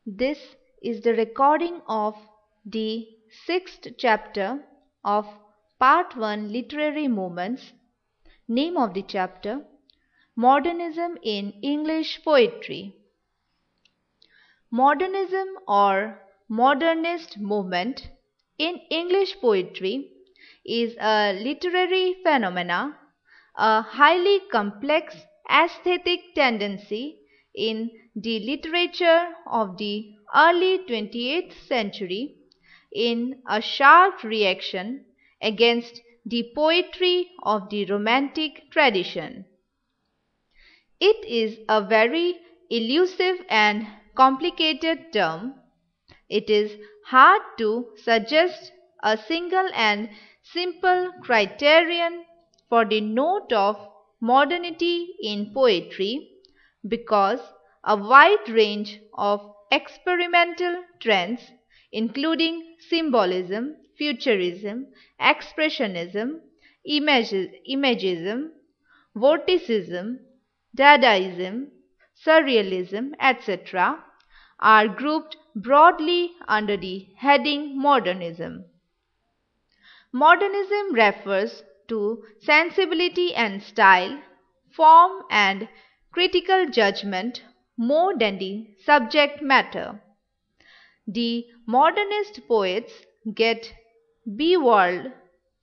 This is the recording of the 6th chapter of Part 1 Literary Movements. Name of the chapter: Modernism in English Poetry. Modernism or modernist movement in English poetry is a literary phenomena, a highly complex aesthetic tendency in the literature of the early 20th century, in a sharp reaction against the poetry of the Romantic tradition. It is a very elusive and complicated term. It is hard to suggest a single and simple criterion for the note of modernity in poetry, because a wide range of experimental trends, including symbolism, futurism, expressionism, imagism, vorticism, Dadaism, Surrealism, etc., are grouped broadly under the heading Modernism. Modernism refers to sensibility and style, form and critical judgment more than the subject matter. The modernist poets get bewildered,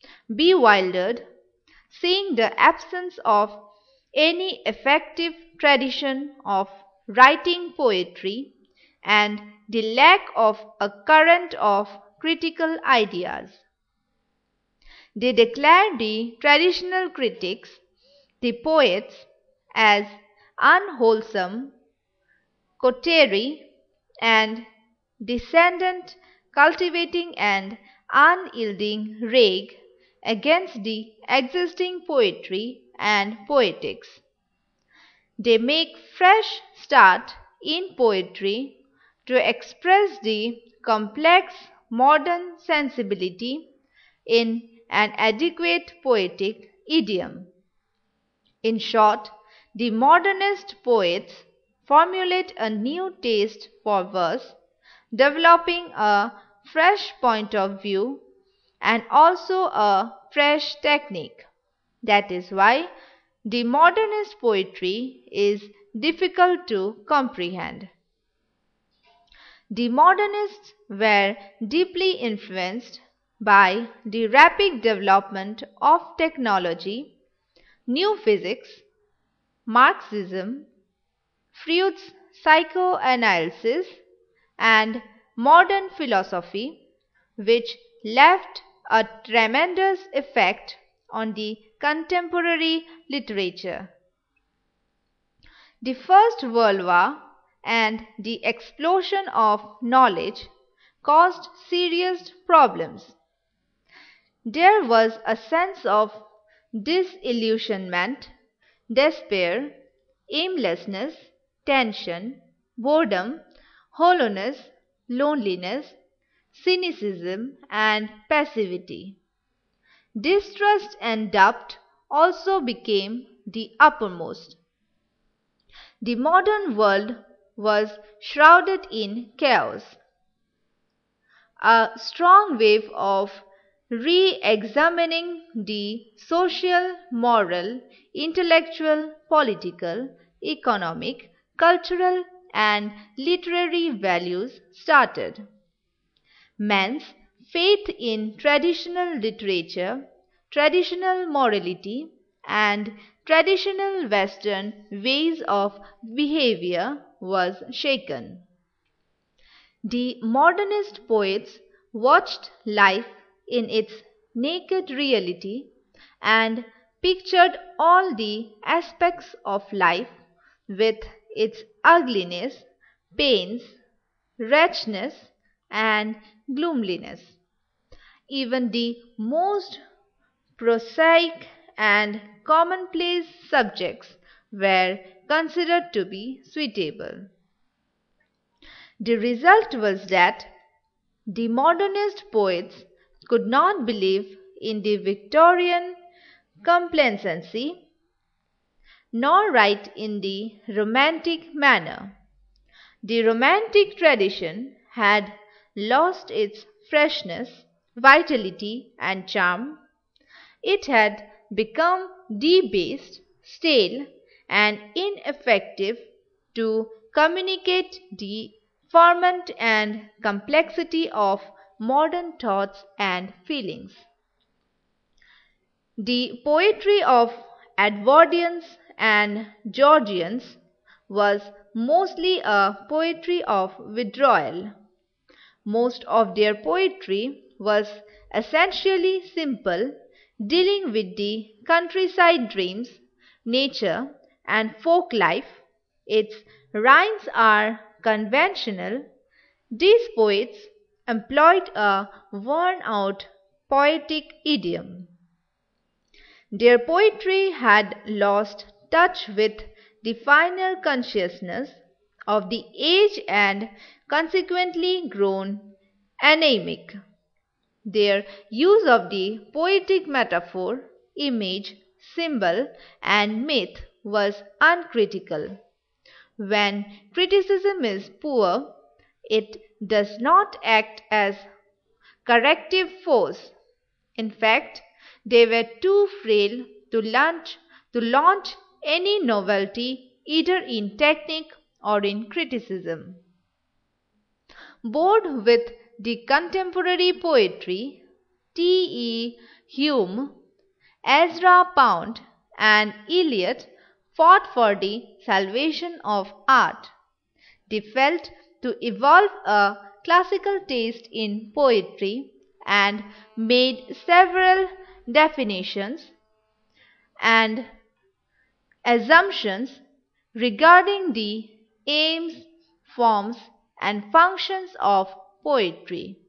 seeing the absence of any effective tradition of writing poetry and the lack of a current of critical ideas. They declare the traditional critics, the poets, as unwholesome, coterie, and descendant, cultivating and unyielding rage against the existing poetry and poetics. They make fresh start in poetry to express the complex modern sensibility in an adequate poetic idiom. In short, the modernist poets formulate a new taste for verse, developing a fresh point of view and also a fresh technique. That is why the modernist poetry is difficult to comprehend. The modernists were deeply influenced by the rapid development of technology, new physics, Marxism, Freud's psychoanalysis, and modern philosophy, which left a tremendous effect on the contemporary literature. The First World War and the explosion of knowledge caused serious problems. There was a sense of disillusionment, despair, aimlessness, tension, boredom, hollowness, loneliness, cynicism, and passivity. Distrust and doubt also became the uppermost. The modern world was shrouded in chaos. A strong wave of re-examining the social, moral, intellectual, political, economic, cultural, and literary values started. Men's faith in traditional literature, traditional morality, and traditional Western ways of behavior was shaken. The modernist poets watched life in its naked reality and pictured all the aspects of life with its ugliness, pains, wretchedness, and gloomliness. Even the most prosaic and commonplace subjects were considered to be suitable. The result was that the modernist poets could not believe in the Victorian complacency, nor write in the Romantic manner. The Romantic tradition had lost its freshness, vitality, and charm. It had become debased, stale, and ineffective to communicate the ferment and complexity of modern thoughts and feelings. The poetry of Edwardians and Georgians was mostly a poetry of withdrawal. Most of their poetry was essentially simple, dealing with the countryside dreams, nature, and folk life. Its rhymes are conventional. These poets employed a worn-out poetic idiom. Their poetry had lost touch with the final consciousness of the age and consequently grown anemic. Their use of the poetic metaphor, image, symbol, and myth was uncritical. When criticism is poor, it does not act as corrective force. In fact, they were too frail to launch any novelty either in technique or in criticism. Bored with the contemporary poetry, T. E. Hume, Ezra Pound, and Eliot fought for the salvation of art. They felt to evolve a classical taste in poetry and made several definitions and assumptions regarding the aims, forms, and functions of poetry.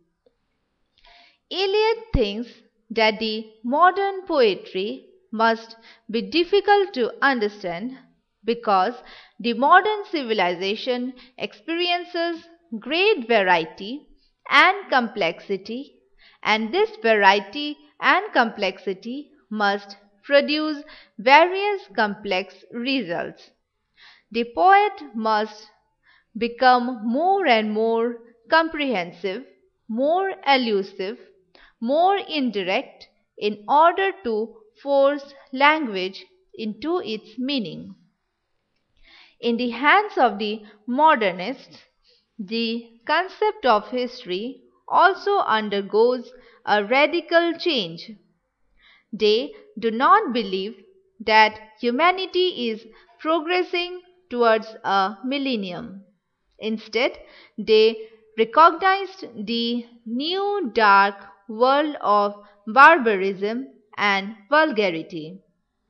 Eliot thinks that the modern poetry must be difficult to understand because the modern civilization experiences great variety and complexity, and this variety and complexity must produce various complex results. The poet must become more and more comprehensive, more elusive, more indirect in order to force language into its meaning. In the hands of the modernists, the concept of history also undergoes a radical change. They do not believe that humanity is progressing towards a millennium. Instead, they recognized the new dark world of barbarism and vulgarity.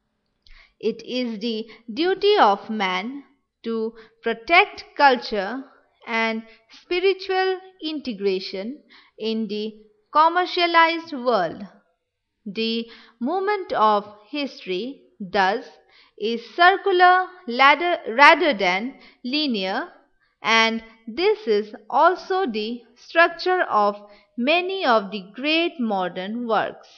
It is the duty of man to protect culture and spiritual integration in the commercialized world. The movement of history, thus, is circular rather than linear, and this is also the structure of many of the great modern works.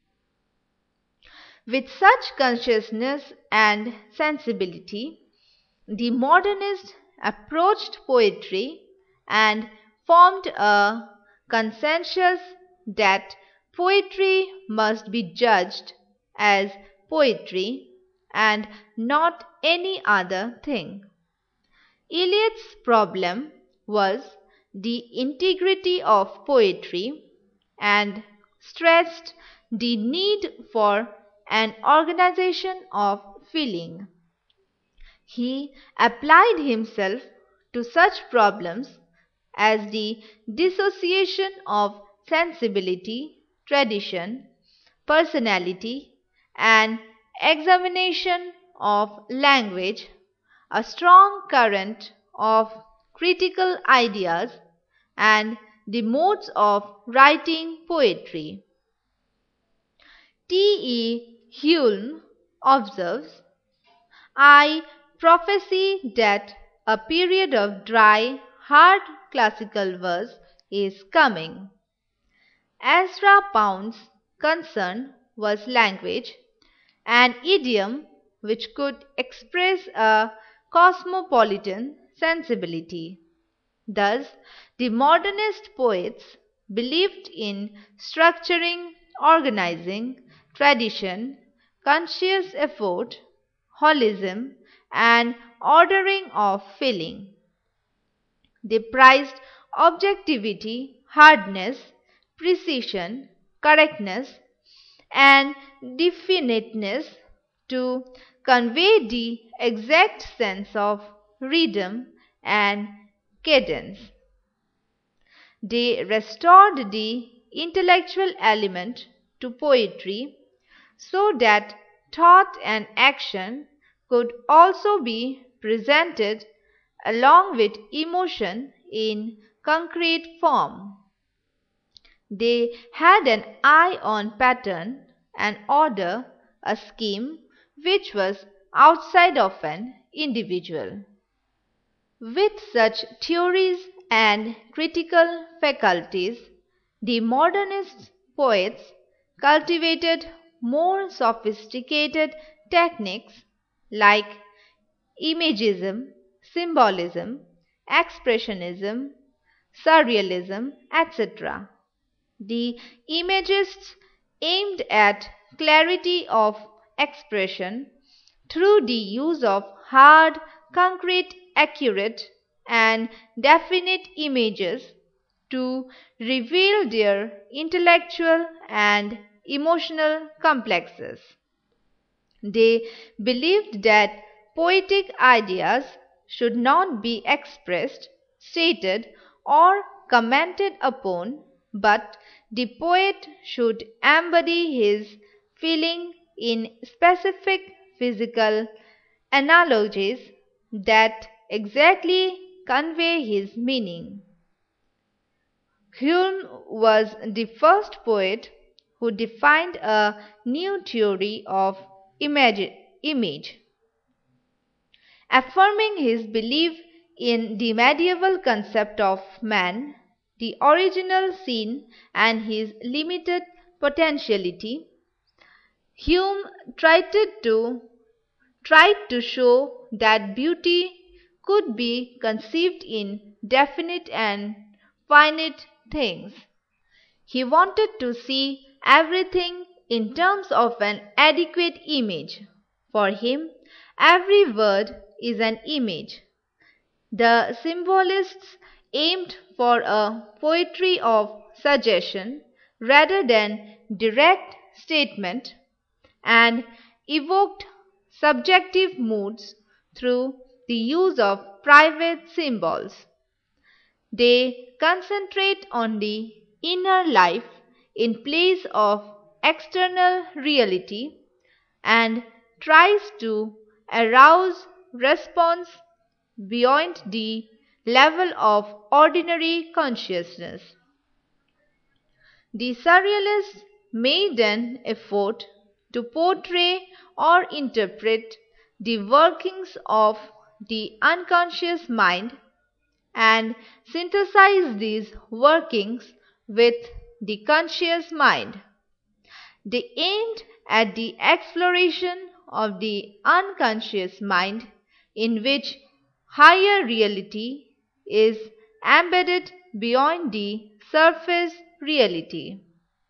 With such consciousness and sensibility, the modernists approached poetry and formed a consensus that poetry must be judged as poetry and not any other thing. Eliot's problem was the integrity of poetry and stressed the need for an organization of feeling. He applied himself to such problems as the dissociation of sensibility, tradition, personality, and examination of language, a strong current of critical ideas, and the modes of writing poetry. T. E. Hume observes, "I prophesy that a period of dry, hard classical verse is coming." Ezra Pound's concern was language, an idiom which could express a cosmopolitan sensibility. Thus, the modernist poets believed in structuring, organizing, tradition, conscious effort, holism, and ordering of feeling. They prized objectivity, hardness, precision, correctness, and definiteness to convey the exact sense of rhythm and cadence. They restored the intellectual element to poetry so that thought and action could also be presented along with emotion in concrete form. They had an eye on pattern, an order, a scheme which was outside of an individual. With such theories and critical faculties, the modernist poets cultivated more sophisticated techniques like imagism, symbolism, expressionism, surrealism, etc. The imagists aimed at clarity of expression through the use of hard, concrete, accurate, and definite images to reveal their intellectual and emotional complexes. They believed that poetic ideas should not be expressed, stated, or commented upon, but the poet should embody his feeling in specific physical analogies that exactly convey his meaning. Hume was the first poet who defined a new theory of image, affirming his belief in the medieval concept of man, the original sin, and his limited potentiality. Hume tried to show that beauty could be conceived in definite and finite things. He wanted to see everything in terms of an adequate image. For him, every word is an image. The symbolists aimed for a poetry of suggestion rather than direct statement and evoked subjective moods through the use of private symbols. They concentrate on the inner life in place of external reality and tries to arouse response beyond the level of ordinary consciousness. The surrealists made an effort to portray or interpret the workings of the unconscious mind and synthesize these workings with the conscious mind. They aimed at the exploration of the unconscious mind in which higher reality is embedded beyond the surface reality.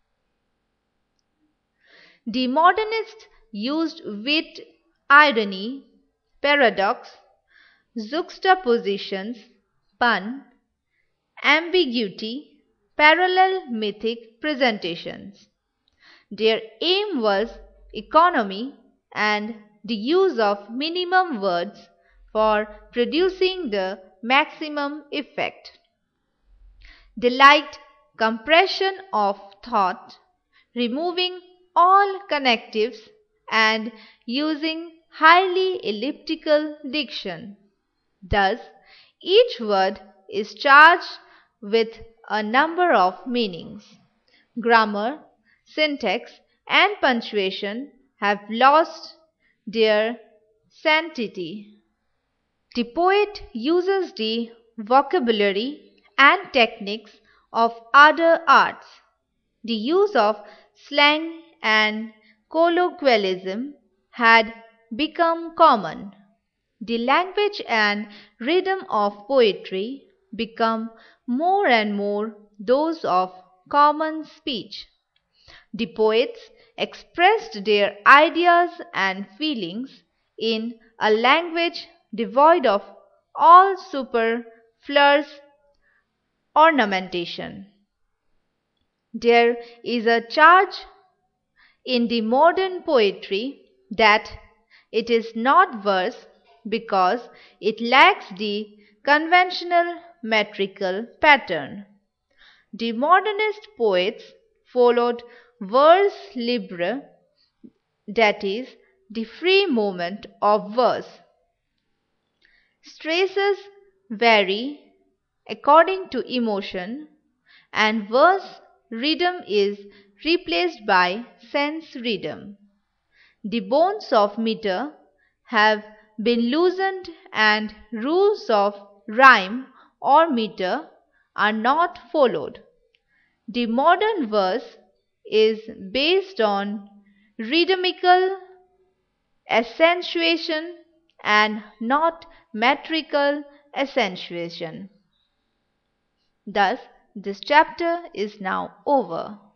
The modernists used wit, irony, paradox, juxtapositions, pun, ambiguity, parallel mythic presentations. Their aim was economy and the use of minimum words for producing the maximum effect. They liked compression of thought, removing all connectives and using highly elliptical diction. Thus, each word is charged with a number of meanings. Grammar, syntax, and punctuation have lost their sanctity. The poet uses the vocabulary and techniques of other arts. The use of slang and colloquialism had become common. The language and rhythm of poetry become more and more those of common speech. The poets expressed their ideas and feelings in a language devoid of all superfluous ornamentation. There is a charge in the modern poetry that it is not verse because it lacks the conventional metrical pattern. The modernist poets followed vers libre, that is, the free movement of verse. Stresses vary according to emotion, and verse rhythm is replaced by sense rhythm. The bones of meter have been loosened and rules of rhyme or meter are not followed. The modern verse is based on rhythmical accentuation and not metrical accentuation. Thus, this chapter is now over.